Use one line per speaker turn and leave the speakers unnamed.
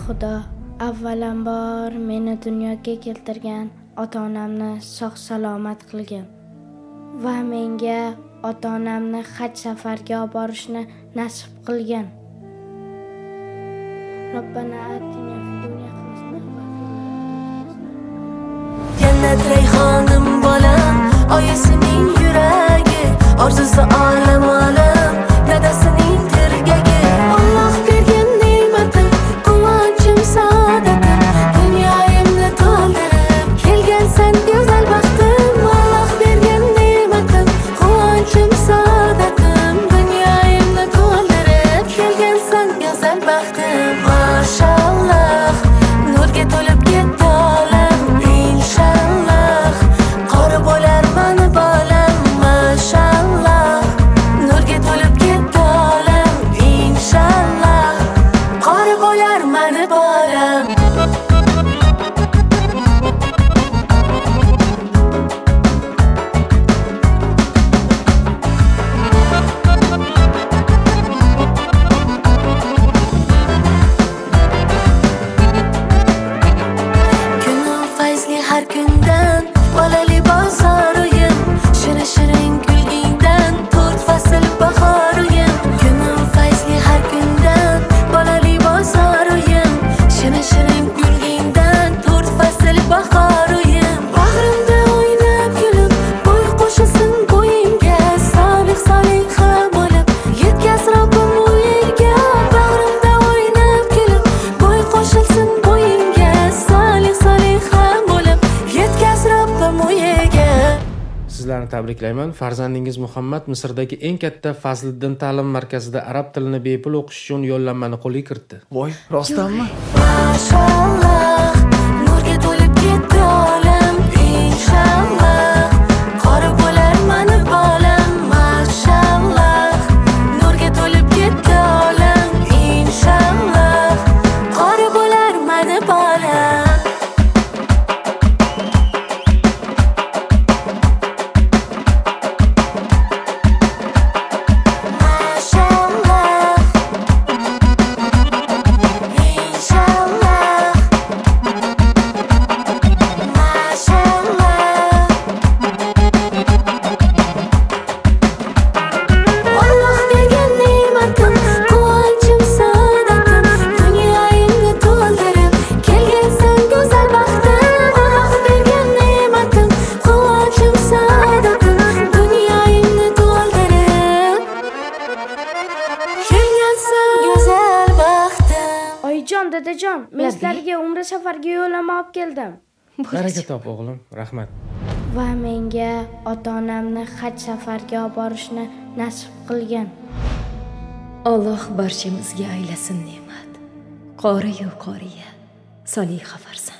Xudo, avvalambor meni dunyoga keltirgan ota-onamni sog' salomat qilgin va menga ota-onamni haj safarga olib borishni nasib qilgin. Robbana atina fid dunya hasanatan va
Jannat rayhonim bolam, oyisining yuragi, orzusi olam olam, dadasining tirgagi. Alloh bergan ne'matim, quvonchim saodatim, dunyoyimni to'ldirib kelgansan go'zal baxtim. Alloh bergan ne'matim, quvonchim saodatim, dunyoyimni to'ldirib kelgansan go'zal baxtim. Mashallah, nurga to'lib ketdi olam, inshallah qori bo'lar mani bolam. Mashallah, nurga to'lib ketdi olam, inshallah qori bo'lar mani bolam. Kunim fayzli har kundan, bolali bozorim, shirin kulgingdan, to'rt fasl bahorim. Kunim fayzli har kundan, bolali bozorim, shirin kulgingdan, to'rt fasl bahorim. Bag'rimda o'ynab kulib, bo'y qo'shasin bo'yimga, solih ham bo'lib yetkaz Robbim u yerga. Bag'rimda o'ynab kulib, bo'y qo'shilsin bo'yimga, solih ham bo'lib yetkaz Robbim u yerga.
Sizlarni tabriklayman. Farzandingiz Muhammad Misrdagi eng katta Fazliddin ta'lim markazida arab tilini bepul o'qish uchun yo'llanmani qo'lga kiritdi.
Voy, rostdanmi?
Mashallah, nurga to'lib ketdi olam, inshallah qori bo'lar mani bolam. Mashallah, nurga to'lib ketdi olam, inshallah qori bo'lar mani bolam. Mashallah, inshallah, mashallah. Alloh bergan ne'matim, quvonchim saodatim, dunyoyimni to'ldirib kelgansan go'zal baxtim. Alloh bergan ne'matim, quvonchim saodatim, dunyoyimni to'ldirib kelgansan go'zal baxtim.
Oyijon, dadajon, men sizlarga umra safariga yo'llanma olib keldim.
Baraka top o'g'lim, rahmat.
Va menga ota-onamni haj safariga olib borishni nasib qilgin.
Alloh barchamizga aylasin ne'mat. Qoriya, soliha farzand.